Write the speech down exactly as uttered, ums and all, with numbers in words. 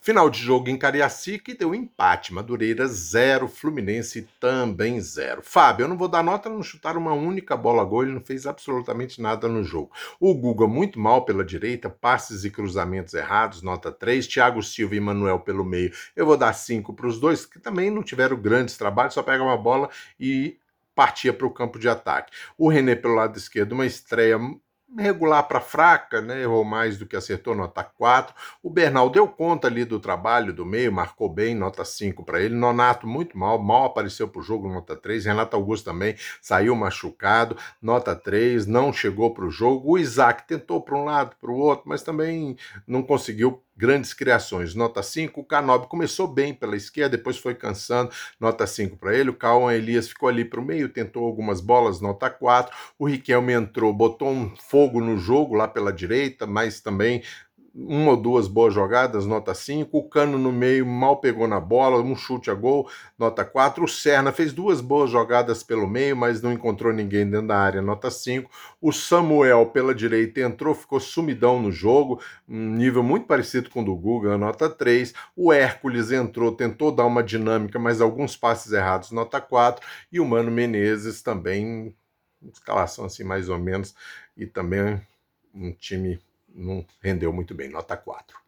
Final de jogo em Cariacica e deu empate. Madureira zero, Fluminense também zero. Fábio, eu não vou dar nota, não chutar uma única bola a gol, ele não fez absolutamente nada no jogo. O Guga muito mal pela direita, passes e cruzamentos errados, nota três. Thiago Silva e Manuel pelo meio, eu vou dar cinco para os dois, que também não tiveram grandes trabalhos, só pega uma bola e partia para o campo de ataque. O René pelo lado esquerdo, uma estreia regular para fraca, né? Errou mais do que acertou, nota quatro. O Bernal deu conta ali do trabalho do meio, marcou bem, nota cinco para ele. Nonato muito mal, mal apareceu para o jogo, nota três. Renato Augusto também saiu machucado, nota três, não chegou para o jogo. O Isaac tentou para um lado, para o outro, mas também não conseguiu grandes criações, nota cinco. O Canobi começou bem pela esquerda, depois foi cansando, nota cinco para ele. O Cauã Elias ficou ali para o meio, tentou algumas bolas, nota quatro. O Riquelme entrou, botou um fogo no jogo lá pela direita, mas também uma ou duas boas jogadas, nota cinco. O Cano no meio mal pegou na bola, um chute a gol, nota quatro. O Serna fez duas boas jogadas pelo meio, mas não encontrou ninguém dentro da área, nota cinco. O Samuel pela direita entrou, ficou sumidão no jogo, um nível muito parecido com o do Guga, nota três. O Hércules entrou, tentou dar uma dinâmica, mas alguns passes errados, nota quatro. E o Mano Menezes também, escalação assim mais ou menos, e também um time não rendeu muito bem, nota quatro.